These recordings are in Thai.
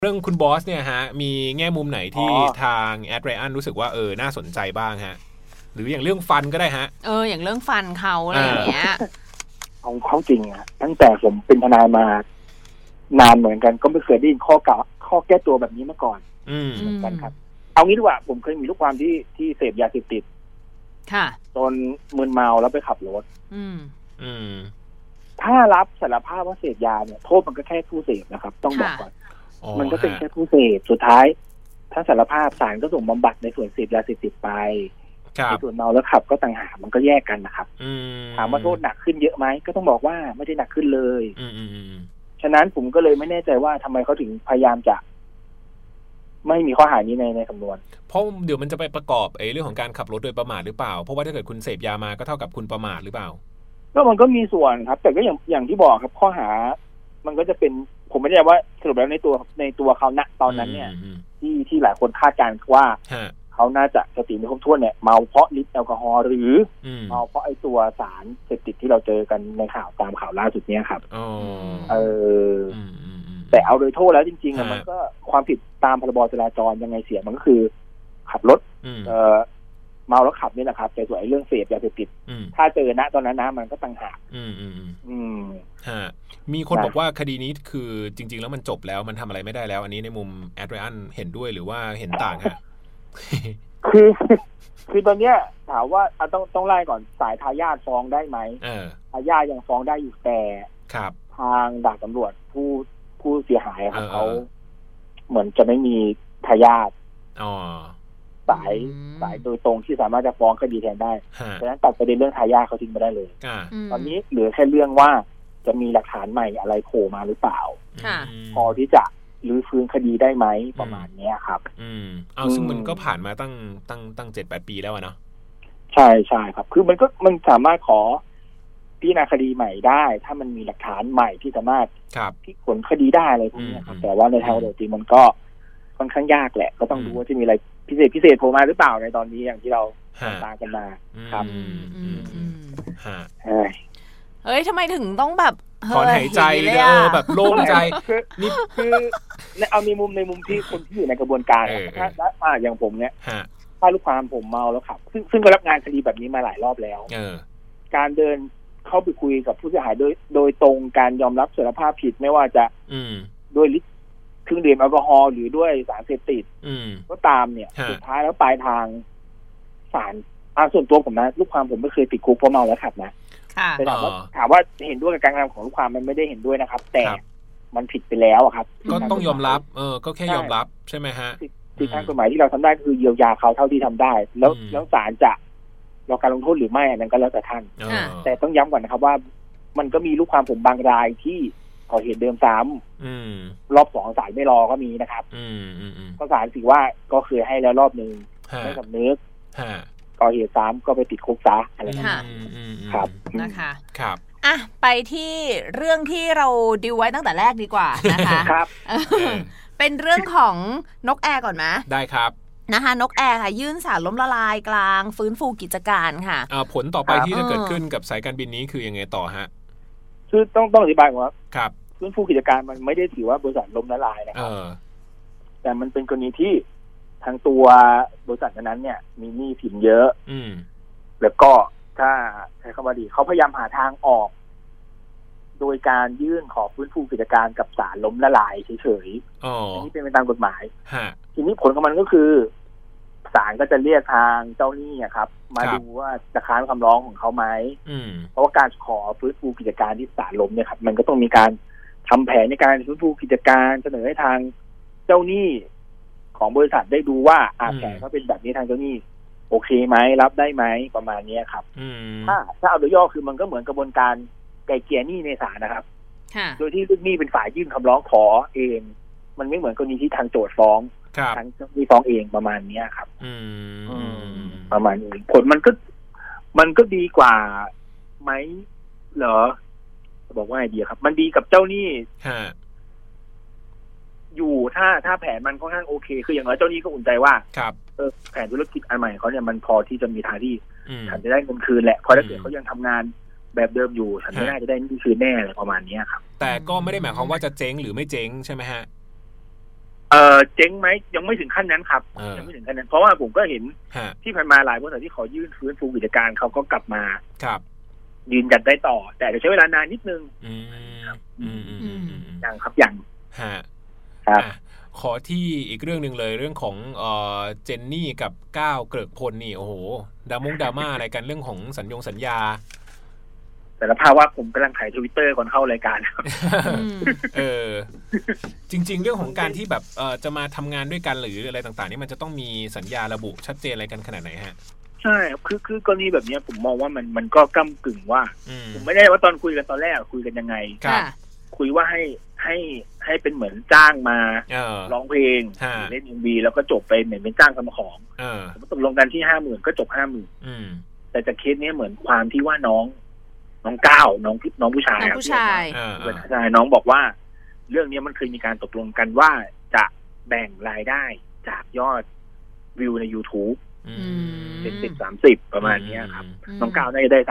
เรื่องคุณบอสเนี่ยฮะมีแง่มุมไหนที่ทางแอดไรอันรู้สึกว่าน่าสนใจบ้างฮะหรืออย่างเรื่องฟันก็ได้ฮะอย่างเรื่องฟันเขาอะไรอย่างเงี้ยของเขาจริงอะตั้งแต่ผมเป็นทนายมานานเหมือนกันก็ไม่เคยได้ยินข้อแก้ตัวแบบนี้มาก่อนเหมือนกันครับเอางี้ดีกว่าผมเคยมีลูกความที่เสพยาเสพติดค่ะจนมึนเมาแล้วไปขับรถถ้ารับสารภาพว่าเสพยาเนี่ยโทษมันก็แค่ผู้เสพนะครับต้องบอกก่อนมันก็เป็นแค่ผู้เสพสุดท้ายถ้าสารภาพศาลก็ส่งบำบัดในส่วนเสพยาเสพติดไปในส่วนเมาแล้วขับก็ต่างหากมันก็แยกกันนะครับถามว่าโทษหนักขึ้นเยอะไหมก็ต้องบอกว่าไม่ได้หนักขึ้นเลยฉะนั้นผมก็เลยไม่แน่ใจว่าทำไมเขาถึงพยายามจะไม่มีข้อหานี้ในสำนวนเพราะเดี๋ยวมันจะไปประกอบเรื่องของการขับรถโดยประมาทหรือเปล่าเพราะว่าถ้าเกิดคุณเสพยามาก็เท่ากับคุณประมาทหรือเปล่าก็มันก็มีส่วนครับแต่ก็อย่างที่บอกครับข้อหามันก็จะเป็นผมไม่แน่ใจว่าสรุปแล้วในตัวเขาณตอนนั้นเนี่ยที่หลายคนคาดการณ์ว่าเขาน่าจะสติไม่ครบถ้วนเนี่ยเมาเพราะฤทธิ์แอลกอฮอล์หรือเมาเพราะไอ้ตัวสารเสพติดที่เราเจอกันในข่าวตามข่าวล่าสุดเนี้ยครับแต่เอาโดยโทษแล้วจริงๆมันก็ความผิดตามพรบจราจรยังไงเสียมันก็คือขับรถเมาแล้วขับนี่แหละครับแต่ส่วนไอ้เรื่องเสพยาเสพติดถ้าเจอณตอนนั้นนะมันก็ต่างหากมีคนบอกว่าคดีนี้คือจริงๆแล้วมันจบแล้วมันทำอะไรไม่ได้แล้วอันนี้ในมุมแอดไรอันเห็นด้วยหรือว่าเห็นต่างฮะคือตอนเนี้ยถามว่าต้องไล่ก่อนสายทายาทฟ้องได้ไหมทายาทยังฟ้องได้อยู่แต่ทางดาบตำรวจผู้เสียหายครับเขาเหมือนจะไม่มีทายาทสายโดยตรงที่สามารถจะฟ้องคดีแทนได้ดังนั้นตัดประเด็นเรื่องทายาทเขาทิ้งไปได้เลยตอนนี้เหลือแค่เรื่องว่าจะมีหลักฐานใหม่อะไรโผล่มาหรือเปล่าพอที่จะรื้อฟื้นคดีได้ไหมประมาณนี้ครับเอาซึ่งมันก็ผ่านมาตั้ง 7-8 ปีแล้วเนาะใช่ครับคือมันสามารถขอพิจารณาคดีใหม่ได้ถ้ามันมีหลักฐานใหม่ที่สามารถพลิกผลคดีได้อะไรพวกนี้ครับแต่ว่าในทางปกติมันก็ค่อนข้างยากแหละก็ต้องดูว่าจะมีอะไรพิเศษโผล่มาหรือเปล่าในตอนนี้อย่างที่เราตามกันมาครับเฮ้ยทำไมถึงต้องแบบถอนหายใจแบบโล่งใจนี่คือเอาในมุมที่คนที่อยู่ในกระบวนการถ้าอย่างผมเนี่ยถ้าลูกความผมเมาแล้วขับซึ่งก็รับงานคดีแบบนี้มาหลายรอบแล้วการเดินเข้าไปคุยกับผู้เสียหายโดยตรงการยอมรับสารภาพผิดไม่ว่าจะด้วยฤทธิ์เครื่องดื่มแอลกอฮอล์หรือด้วยสารเสพติดก็ตามเนี่ยสุดท้ายแล้วปลายทางศาลส่วนตัวผมนะลูกความผมไม่เคยติดคุกเพราะเมาแล้วขับนะแต่ถามว่าเห็นด้วยกับการกระทำของลูกความมันไม่ได้เห็นด้วยนะครับแต่มันผิดไปแล้วครับก็ต้องยอมรับก็แค่ยอมรับใช่ไหมฮะที่ทางกฎหมายที่เราทำได้คือเยียวยาเขาเท่าที่ทำได้แล้วศาลจะรอการลงโทษหรือไม่นั่นก็แล้วแต่ท่านแต่ต้องย้ำก่อนนะครับว่ามันก็มีลูกความผมบางรายที่ก่อเหตุเดิมซ้ำรอบ2ศาลไม่รอก็มีนะครับก็ศาลถือว่าก็เคยให้แล้วรอบนึงไม่สำนึกก่อเหตุซ้ำก็ไปติดคุกซะอะไรแบบนี้ครับนะคะครับไปที่เรื่องที่เราดิวไว้ตั้งแต่แรกดีกว่านะคะครับเป็นเรื่องของนกแอร์ก่อนไหมได้ครับนะคะนกแอร์ค่ะยื่นศาลล้มละลายกลางฟื้นฟูกิจการค่ะผลต่อไปที่จะเกิดขึ้นกับสายการบินนี้คือยังไงต่อฮะคือต้องอธิบายก่อนว่าครับฟื้นฟูกิจการมันไม่ได้ถือว่าบริษัทล้มละลายนะครับแต่มันเป็นกรณีที่ทางตัวบริษัทนั้นเนี่ยมีหนี้สินเยอะแล้วก็ถ้าใช้คำว่าดีเขาพยายามหาทางออกโดยการยื่นขอฟื้นฟูกิจการกับศาลล้มละลายเฉยๆอันนี้เป็นไปตามกฎหมายทีนี้ผลของมันก็คือศาลก็จะเรียกทางเจ้าหนี้ครับมาดูว่าจะค้านคำร้องของเขาไหมเพราะว่าการขอฟื้นฟูกิจการที่ศาลล้มเนี่ยครับมันก็ต้องมีการทำแผนในการฟื้นฟูกิจการเสนอให้ทางเจ้าหนี้ของบริษัทได้ดูว่าแผนเขาเป็นแบบนี้ทางเจ้าหนี้โอเคไหมรับได้ไหมประมาณนี้ครับถ้าเอาโดยย่อคือมันก็เหมือนกระบวนการไกล่เกลี่ยหนี้ในศาลนะครับโดยที่ลูกหนี้เป็นฝ่ายยื่นคำร้องขอเองมันไม่เหมือนกรณีที่ทางโจทก์ฟ้องทางเจ้าหนี้ฟ้องเองประมาณนี้ครับประมาณนี้ผลมันก็ดีกว่าไหมเหรอบอกว่าไอเดียครับมันดีกับเจ้าหนี้อยู่ถ้าแผนมันค่อนข้างโอเคคืออย่างน้อยเจ้าหนี้ก็อุ่นใจว่าแผนธุรกิจอันใหม่เขาเนี่ยมันพอที่จะมีทางที่ฉันจะได้เงินคืนแหละเพราะถ้าเกิดเขายังทำงานแบบเดิมอยู่ฉันไม่น่าจะได้เงินคืนแน่อะไรประมาณนี้ครับแต่ก็ไม่ได้หมายความว่าจะเจ๊งหรือไม่เจ๊งใช่ไหมฮะเจ๊งไหมยังไม่ถึงขั้นนั้นครับยังไม่ถึงขั้นนั้นเพราะว่าผมก็เห็นที่ผ่านมาหลายบริษัทที่ขอยื่นฟื้นฟูกิจการเขาก็กลับมาครับยืนยันได้ต่อแต่จะใช้เวลานานนิดนึงยังครับยังครับขอที่อีกเรื่องนึงเลยเรื่องของเจนนี่กับก้าวเกริกพลนี่โอ้โหดราม่าอะไรกันเรื่องของสัญญาแต่ละภาพว่าผมกำลังถ่าย Twitter ก่อนเข้ารายการจริงๆเรื่องของการที่แบบจะมาทำงานด้วยกันหรืออะไรต่างๆนี่มันจะต้องมีสัญญาระบุชัดเจนอะไรกันขนาดไหนฮะใช่คือกรณีแบบนี้ผมมองว่ามันก็ก้ำกึ่งว่าผมไม่ได้ว่าตอนคุยกันตอนแรกคุยกันยังไงคุยว่าให้เป็นเหมือนจ้างมาร้องเพลงเล่น MV แล้วก็จบไปเหมือนเป็นจ้างทำของผมตกลงกันที่ 50,000 ก็จบ 50,000แต่จากเคสนี้เหมือนความที่ว่าน้องก้าวน้องผู้ชายผู้ชายใช่น้องบอกว่าเรื่องนี้มันเคยมีการตกลงกันว่าจะแบ่งรายได้จากยอดวิวใน YouTube 70-30ประมาณนี้ครับน้องก้าวน่าจะได้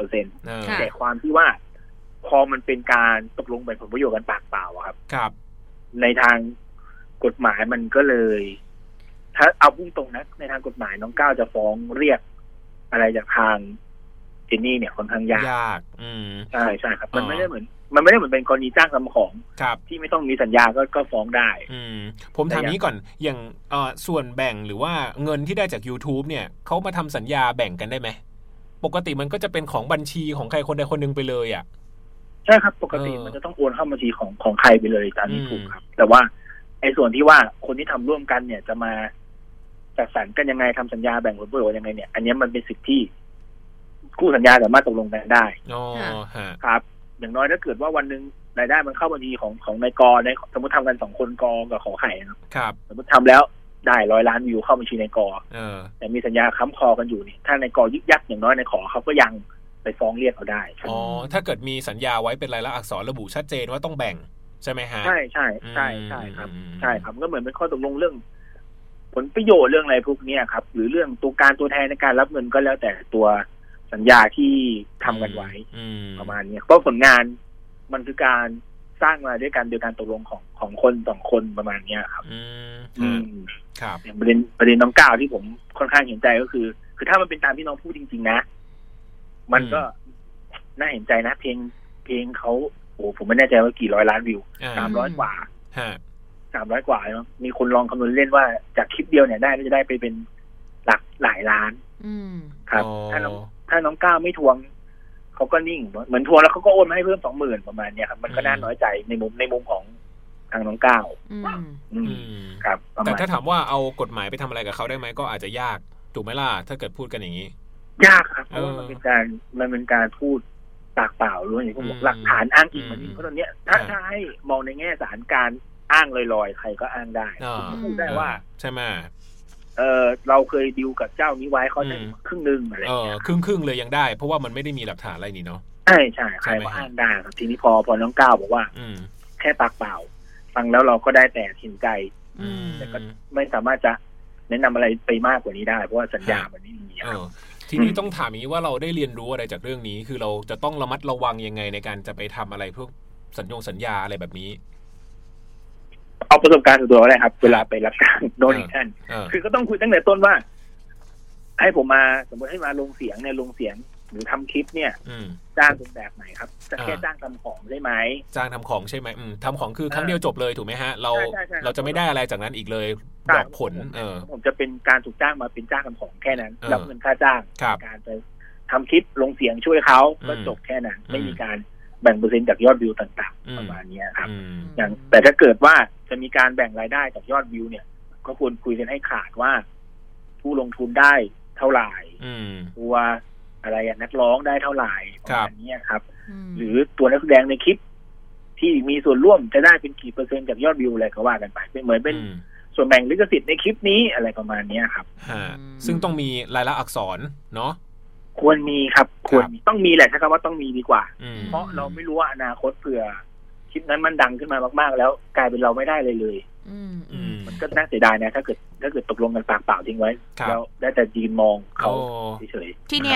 30% แต่ความที่ว่าพอมันเป็นการตกลงแบ่งผลประโยชน์กันปากเปล่าครับในทางกฎหมายมันก็เลยถ้าเอาพุ่งตรงนะในทางกฎหมายน้องก้าวจะฟ้องเรียกอะไรจากทางเจนนี่เนี่ยค่อนข้างยากใช่ครับมันไม่ได้เหมือนเป็นกรณีจ้างทำของที่ไม่ต้องมีสัญญาก็ฟ้องได้ผมถามนี้ก่อนอย่างส่วนแบ่งหรือว่าเงินที่ได้จาก YouTube เนี่ยเขามาทำสัญญาแบ่งกันได้ไหมปกติมันก็จะเป็นของบัญชีของใครคนใดคนหนึ่งไปเลยอ่ะใช่ครับปกติมันจะต้องโอนเข้าบัญชีของใครไปเลยตามที่ถูกครับแต่ว่าไอ้ส่วนที่ว่าคนที่ทำร่วมกันเนี่ยจะมาจัดสรรกันยังไงทำสัญญาแบ่งผลประโยชน์ยังไงเนี่ยอันนี้มันเป็นสิทธิที่คู่สัญญาสามารถตกลงกันได้ครับอย่างน้อยถ้าเกิดว่าวันนึงรายได้มันเข้าบัญชีของนายกในสมมติทำกัน2คนกกับขอไข่ครับสมมติทำแล้วได้100 ล้านวิวเข้าบัญชีนายกแต่มีสัญญาค้ำคอกันอยู่นี่ถ้านายกยึกยักอย่างน้อยนายขอเขาก็ยังไปฟ้องเรียกเขาได้ถ้าเกิดมีสัญญาไว้เป็นลายลักษณ์อักษรระบุชัดเจนว่าต้องแบ่งใช่ไหมฮะใช่ครับใช่ครับก็เหมือนเป็นข้อตกลงเรื่องผลประโยชน์เรื่องอะไรพวกนี้ครับหรือเรื่องตัวแทนในการรับเงินก็แล้วแต่ตัวสัญญาที่ทำกันไว้ประมาณนี้เพราะผลงานมันคือการสร้างมาด้วยกันโดยการตกลงของคน2คนประมาณนี้ครับครับอย่างประเด็นน้องก้าวที่ผมค่อนข้างเห็นใจก็คือถ้ามันเป็นตามที่น้องพูดจริงๆนะมันก็น่าเห็นใจนะเพลงเขาโอ้ผมไม่แน่ใจว่ากี่ร้อยล้านวิว300 กว่า300 กว่าเนาะมีคนลองคำนวณเล่นว่าจากคลิปเดียวเนี่ยจะได้ไปเป็นหลายล้านครับถ้าน้องก้าวไม่ทวงเขาก็นิ่งเหมือนทวงแล้วเขาก็โอนมาให้เพิ่ม 20,000 ประมาณเนี้ยครับมันก็น่าน้อยใจในมุมของทางน้องก้าวครับแต่ถ้าถามว่าเอากฎหมายไปทำอะไรกับเขาได้ไหมก็อาจจะยากถูกไหมล่ะถ้าเกิดพูดกันอย่างนี้ยากครับเพราะมันเป็นการพูดปากเปล่าล้วนอย่างที่ผมบอกหลักฐานอ้างอิงมันเพราะตอนนี้ถ้าให้มองในแง่สารการอ้างลอยๆใครก็อ้างได้พูดได้ว่าใช่ไหมเราเคยดิวกับเจ้านี้ไว้เขาจะครึ่งนึงอะไรอย่างเงี้ยครึ่งเลยยังได้เพราะว่ามันไม่ได้มีหลักฐานอะไรนี่เนาะใช่ใครก็อ้างได้ครับทีนี้พอน้องก้าวบอกว่าแค่ปากเปล่าฟังแล้วเราก็ได้แต่เห็นใจแต่ก็ไม่สามารถจะแนะนำอะไรไปมากกว่านี้ได้เพราะว่าสัญญามันไม่มีทีนี้ต้องถามนี้ว่าเราได้เรียนรู้อะไรจากเรื่องนี้คือเราจะต้องระมัดระวังยังไงในการจะไปทำอะไรพวกสัญญาอะไรแบบนี้เอาประสบการณ์ส่วนตัวอะไรครับเวลาไปรับจ้างโน่นนี่นั่นคือก็ต้องคุยตั้งแต่ต้นว่าให้ผมมาสมมติให้มาลงเสียงหรือทำคลิปเนี่ยจ้างเป็นแบบไหนครับจะแค่จ้างทำของได้ไหมจ้างทำของใช่ไหมทำของคือครั้งเดียวจบเลยถูกไหมฮะเราจะไม่ได้อะไรจากนั้นอีกเลยดอกผลผมจะเป็นการถูกจ้างมาเป็นจ้างทำของแค่นั้นรับเงินค่าจ้างการไปทำคลิปลงเสียงช่วยเขาก็จบแค่นั้นไม่มีการแบ่งเปอร์เซ็นต์จากยอดวิวต่างๆประมาณนี้ครับอย่างแต่ถ้าเกิดว่าจะมีการแบ่งรายได้จากยอดวิวเนี่ยก็ควรคุยกันให้ขาดว่าผู้ลงทุนได้เท่าไหร่ตัวอะไรนักร้องได้เท่าไหร่ประมาณนี้ครับหรือตัวนักแสดงในคลิปที่มีส่วนร่วมจะได้เป็นกี่เปอร์เซ็นต์จากยอดวิวอะไรก็ว่ากันไปเป็นเหมือนเป็นส่วนแบ่งลิขสิทธิ์ในคลิปนี้อะไรประมาณนี้ครับซึ่งต้องมีลายลักษณ์อักษรเนาะควรมีครับควรมีต้องมีแหละใช่ครับว่าต้องมีดีกว่าเพราะเราไม่รู้ว่าอนาคตเผื่อคลิปนั้นมันดังขึ้นมามากๆแล้วกลายเป็นเราไม่ได้เลยมันก็น่าเสียดายนะถ้าเกิดตกลงกันปากเปล่าทิ้งไว้แล้วได้แต่ยืนมองเขาเฉยทีเนี้ยแอ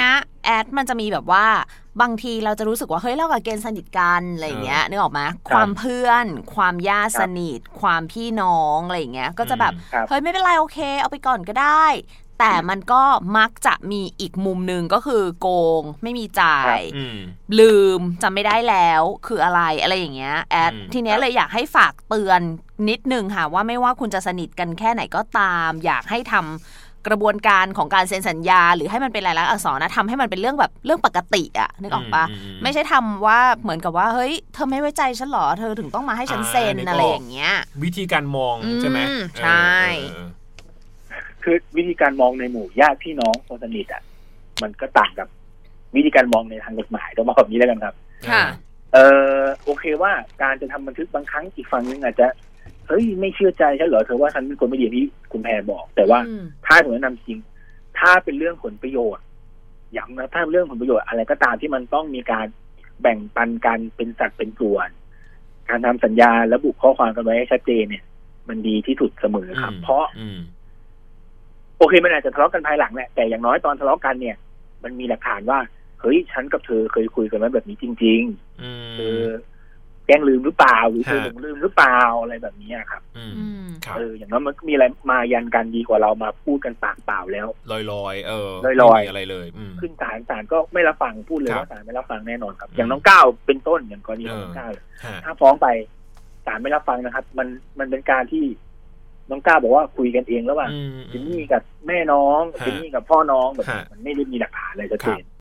แอดมันจะมีแบบว่าบางทีเราจะรู้สึกว่าเฮ้ยเรากับเกณฑ์สนิทกันอะไรอย่างเงี้ยนึกออกไหมความเพื่อนความญาติสนิทความพี่น้องอะไรอย่างเงี้ยก็จะแบบเฮ้ยไม่เป็นไรโอเคเอาไปก่อนก็ได้แต่มันก็มักจะมีอีกมุมนึงก็คือโกงไม่มีจ่ายลืมจำไม่ได้แล้วคืออะไรอย่างเงี้ยแอดทีเนี้ยเลยอยากให้ฝากเตือนนิดนึงค่ะว่าไม่ว่าคุณจะสนิทกันแค่ไหนก็ตามอยากให้ทำกระบวนการของการเซ็นสัญญาหรือให้มันเป็นลายลักษณ์อักษรนะทำให้มันเป็นเรื่องแบบเรื่องปกติอะนึกออกปะไม่ใช่ทำว่าเหมือนกับว่าเฮ้ยเธอไม่ไว้ใจฉันหรอเธอถึงต้องมาให้ฉันเซ็นอะไรอย่างเงี้ยวิธีการมองใช่ไหมใช่คือวิธีการมองในหมู่ญาติพี่น้องคนสนิทอ่ะมันก็ต่างกับวิธีการมองในทางกฎหมายต้องมาแบบนี้แล้วกันครับค่ะโอเคว่าการจะทำบันทึกบางครั้งอีกฝั่งนึงอาจจะเฮ้ยไม่เชื่อใจฉันเหรอเธอว่าฉันเป็นคนไม่ดีที่คุณแพรบอกแต่ว่าถ้าผมแนะนำจริงถ้าเป็นเรื่องผลประโยชน์ย้ำนะถ้าเรื่องผลประโยชน์อะไรก็ตามที่มันต้องมีการแบ่งปันกันเป็นสัดเป็นส่วนการทำสัญญาระบุข้อความกันไว้ให้ชัดเจนเนี่ยมันดีที่สุดเสมอครับเพราะโอเคมันอาจจะทะเลาะกันภายหลังแหละแต่อย่างน้อยตอนทะเลาะกันเนี่ยมันมีหลักฐานว่าเฮ้ยฉันกับเธอเคยคุยกันไว้แบบนี้จริงๆแกล้งลืมหรือเปล่าหรือเธอหลงลืมหรือเปล่าอะไรแบบนี้ครับอย่างน้อยมันมีอะไรมายันกันดีกว่าเรามาพูดกันปากเปล่าแล้วลอยลอยอะไรเลยขึ้นศาลก็ไม่รับฟังพูดเลยว่าศาลไม่รับฟังแน่นอนครับอย่างน้องก้าวเป็นต้นอย่างกรณีน้องก้าวถ้าฟ้องไปศาลไม่รับฟังนะครับมันเป็นการที่น้องก้าบอกว่าคุยกันเองแล้วว่าจินนี่กับแม่น้องจินนี่กับพ่อน้องแบบมันไม่ได้มีหลักฐานอะไรชัดเจน